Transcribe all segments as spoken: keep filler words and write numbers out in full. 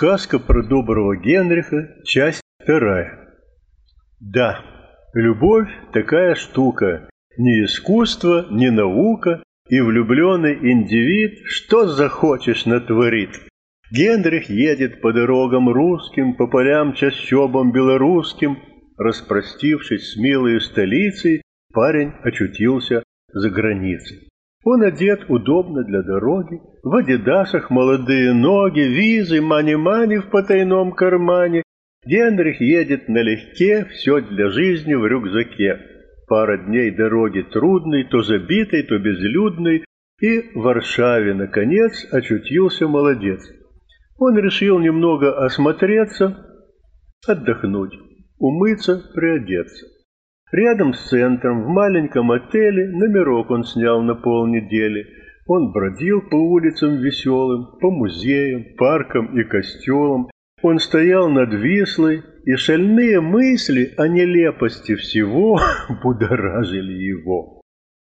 Сказка про доброго Генриха, часть вторая. Да, любовь такая штука, ни искусство, ни наука, и влюбленный индивид что захочешь натворит. Генрих едет по дорогам русским, по полям чащобам белорусским. Распростившись с милой столицей, парень очутился за границей. Он одет удобно для дороги, в адидасах молодые ноги, визы, мани-мани в потайном кармане. Генрих едет налегке, все для жизни в рюкзаке. Пара дней дороги трудной, то забитой, то безлюдной, и в Варшаве, наконец, очутился молодец. Он решил немного осмотреться, отдохнуть, умыться, приодеться. Рядом с центром, в маленьком отеле, номерок он снял на полнедели. Он бродил по улицам веселым, по музеям, паркам и костелам. Он стоял над Вислой, и шальные мысли о нелепости всего будоражили его.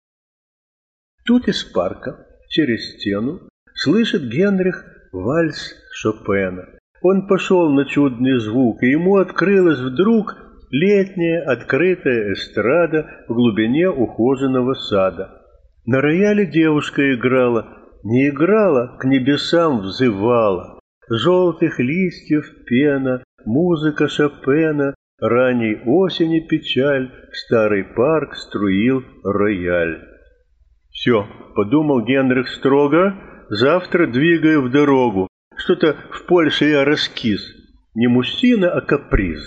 Тут из парка, через стену, слышит Генрих вальс Шопена. Он пошел на чудный звук, и ему открылась вдруг летняя открытая эстрада в глубине ухоженного сада. На рояле девушка играла, не играла, к небесам взывала. Желтых листьев пена, музыка Шопена, ранней осени печаль, в старый парк струил рояль. «Все», — подумал Генрих строго, — «завтра двигаю в дорогу. Что-то в Польше я раскис. Не мужчина, а каприз».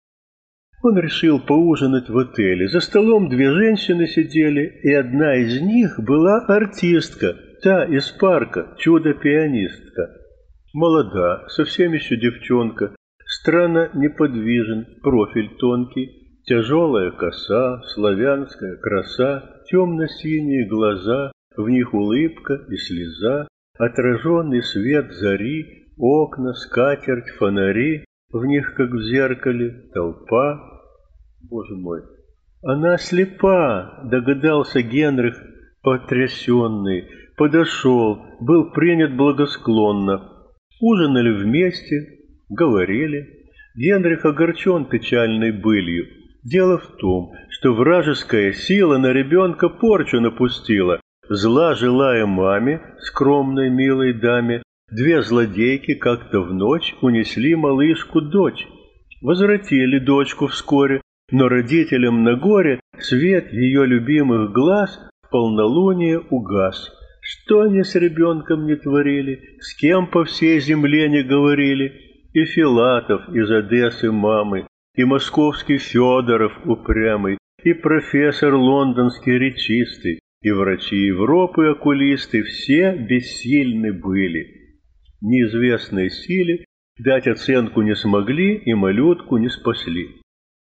Он решил поужинать в отеле. За столом две женщины сидели, и одна из них была артистка, та из парка, чудо-пианистка. Молода, совсем еще девчонка, странно неподвижен, профиль тонкий, тяжелая коса, славянская краса, темно-синие глаза, в них улыбка и слеза, отраженный свет зари, окна, скатерть, фонари, в них, как в зеркале, толпа. Боже мой, она слепа, догадался Генрих, потрясенный, подошел, был принят благосклонно. Ужинали вместе, говорили. Генрих огорчен печальной былью. Дело в том, что вражеская сила на ребенка порчу напустила. Зла желая маме, скромной милой даме, две злодейки как-то в ночь унесли малышку-дочь. Возвратили дочку вскоре, но родителям на горе свет ее любимых глаз в полнолуние угас. Что они с ребенком не творили, с кем по всей земле не говорили, и Филатов из Одессы мамы, и московский Федоров упрямый, и профессор лондонский речистый, и врачи Европы окулисты, все бессильны были. Неизвестной силе дать оценку не смогли и малютку не спасли.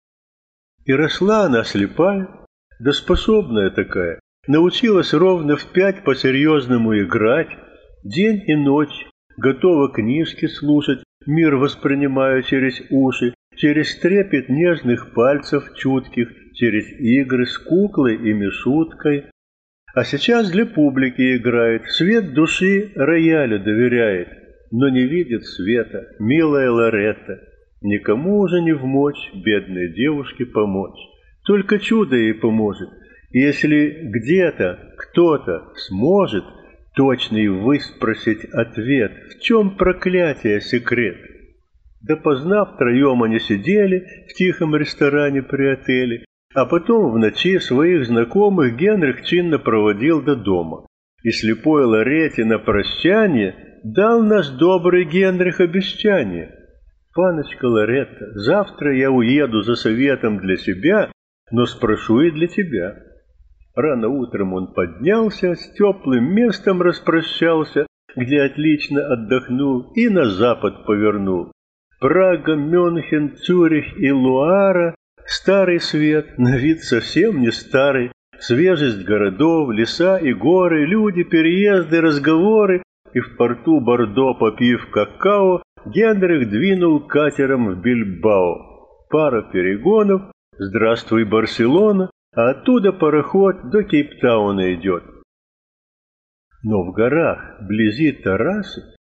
И росла она слепая, да способная такая, научилась ровно в пять по-серьезному играть, день и ночь, готова книжки слушать, мир воспринимая через уши, через трепет нежных пальцев чутких, через игры с куклой и мишуткой. А сейчас для публики играет, свет души роялю доверяет, но не видит света, милая Лоретта. Никому уже не вмочь бедной девушке помочь, только чудо ей поможет. Если где-то кто-то сможет точный выспросить ответ, в чем проклятие секрет. Допоздна втроем они сидели в тихом ресторане при отеле, а потом в ночи своих знакомых Генрих чинно проводил до дома. И слепой Лоретте на прощание дал наш добрый Генрих обещание. «Паночка Лоретта, завтра я уеду за советом для себя, но спрошу и для тебя». Рано утром он поднялся, с теплым местом распрощался, где отлично отдохнул, и на запад повернул. Прага, Мюнхен, Цюрих и Луара, старый свет, на вид совсем не старый, свежесть городов, леса и горы, люди, переезды, разговоры, и в порту Бордо, попив какао, Генрих двинул катером в Бильбао. Пара перегонов, здравствуй, Барселона, а оттуда пароход до Кейптауна идет. Но в горах, вблизи Тарасы,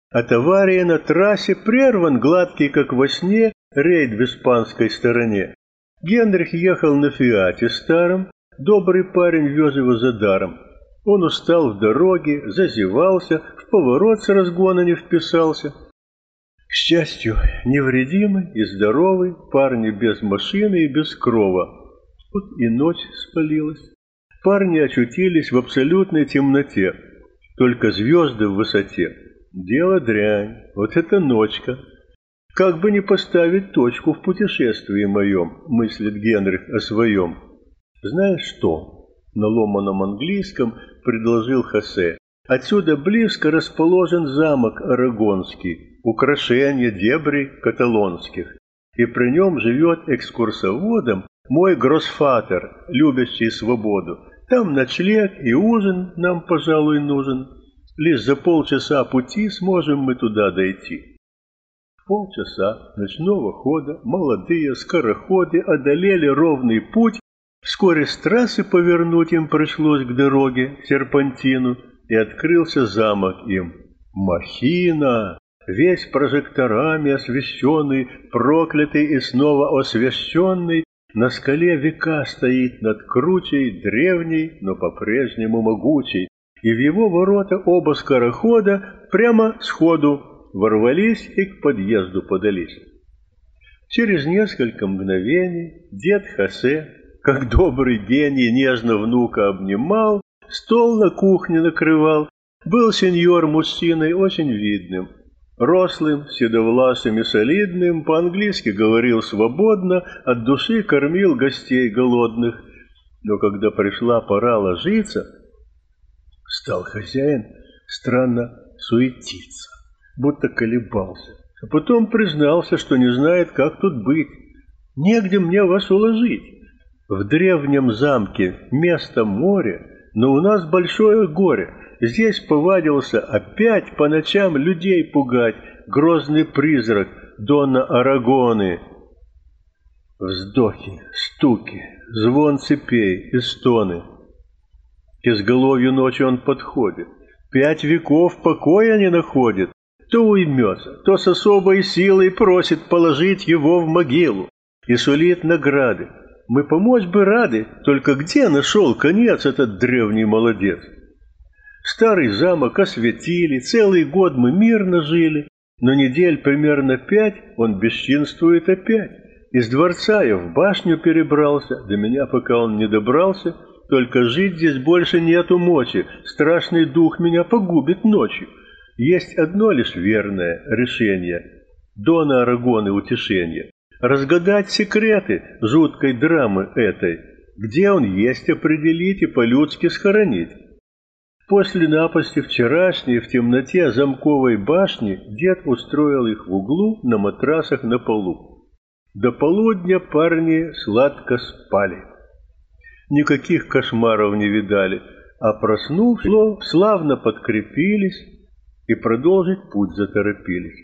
От аварии на трассе прерван гладкий, как во сне, рейд в испанской стороне. Генрих ехал на «Фиате» старом, добрый парень вез его за даром. Он устал в дороге, зазевался, в поворот с разгона не вписался. К счастью, невредимый и здоровый, парни без машины и без крова. Тут и ночь спалилась. Парни очутились в абсолютной темноте, только звезды в высоте. Дело дрянь, вот это ночка. Как бы не поставить точку в путешествии моем, мыслит Генрих о своем. Знаешь что? На ломаном английском предложил Хосе. Отсюда близко расположен замок Арагонский, украшение дебрей каталонских, и при нем живет экскурсоводом мой гроссфатер, любящий свободу. Там ночлег и ужин нам, пожалуй, нужен. Лишь за полчаса пути сможем мы туда дойти. Полчаса ночного хода молодые скороходы одолели ровный путь. Вскоре с трассы повернуть им пришлось к дороге, серпантину, и открылся замок им. Махина, весь прожекторами освещенный, проклятый и снова освященный, на скале века стоит над кручей, древней, но по-прежнему могучей, и в его ворота оба скорохода прямо сходу ворвались и к подъезду подались. Через несколько мгновений дед Хосе, как добрый гений, нежно внука обнимал, стол на кухне накрывал. Был сеньор мужчиной очень видным, рослым, седовласым и солидным, по-английски говорил свободно, от души кормил гостей голодных. Но когда пришла пора ложиться, стал хозяин странно суетиться, будто колебался. А потом признался, что не знает, как тут быть. Негде мне вас уложить. В древнем замке место море, но у нас большое горе. Здесь повадился опять по ночам людей пугать грозный призрак Дона Арагоны. Вздохи, стуки, звон цепей и стоны. К изголовью ночи он подходит, пять веков покоя не находит. То уймется, то с особой силой просит положить его в могилу и сулит награды. Мы помочь бы рады, только где нашел конец этот древний молодец? Старый замок осветили, целый год мы мирно жили, но недель примерно пять он бесчинствует опять. Из дворца я в башню перебрался, до меня пока он не добрался, только жить здесь больше нету мочи, страшный дух меня погубит ночью. Есть одно лишь верное решение — Дона Арагоны утешение. Разгадать секреты жуткой драмы этой, где он есть определить и по-людски схоронить. После напасти вчерашней в темноте замковой башни дед устроил их в углу на матрасах на полу. До полудня парни сладко спали. Никаких кошмаров не видали, а проснувшись, славно подкрепились и продолжить путь заторопились.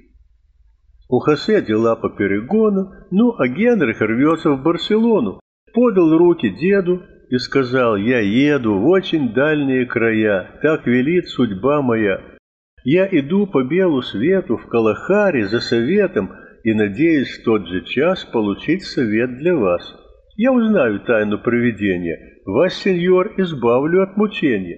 У Хосе дела по перегону, ну, а Генрих рвется в Барселону. Подал руки деду и сказал: «Я еду в очень дальние края, так велит судьба моя. Я иду по белу свету в Калахари за советом и надеюсь в тот же час получить совет для вас. Я узнаю тайну провидения, вас, сеньор, избавлю от мучения».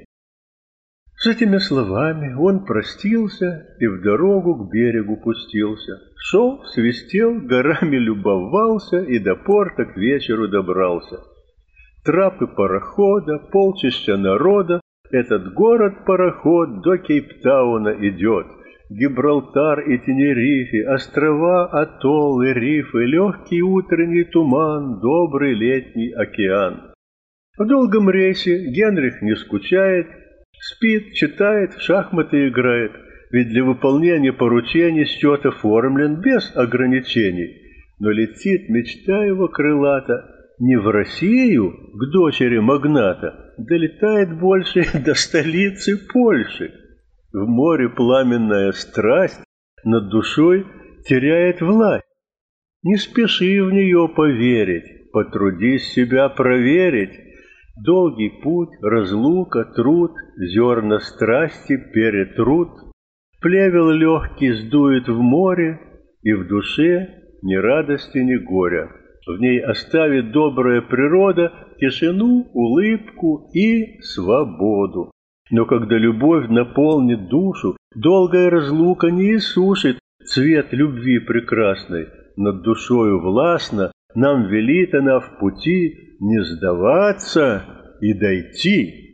С этими словами он простился и в дорогу к берегу пустился. Шел, свистел, горами любовался и до порта к вечеру добрался. Трапы парохода, полчища народа, этот город-пароход до Кейптауна идет. Гибралтар и Тенерифе, острова, атоллы, рифы, легкий утренний туман, добрый летний океан. В долгом рейсе Генрих не скучает, спит, читает, в шахматы играет, ведь для выполнения поручений счет оформлен без ограничений. Но летит мечта его крылата не в Россию, к дочери магната, долетает больше до столицы Польши. В море пламенная страсть над душой теряет власть. Не спеши в нее поверить, потрудись себя проверить. Долгий путь, разлука, труд, зерна страсти перетрут. Плевел легкий сдует в море, и в душе ни радости, ни горя. В ней оставит добрая природа тишину, улыбку и свободу. Но когда любовь наполнит душу, долгая разлука не иссушит цвет любви прекрасной. Над душою властно нам велит она в пути не сдаваться и дойти.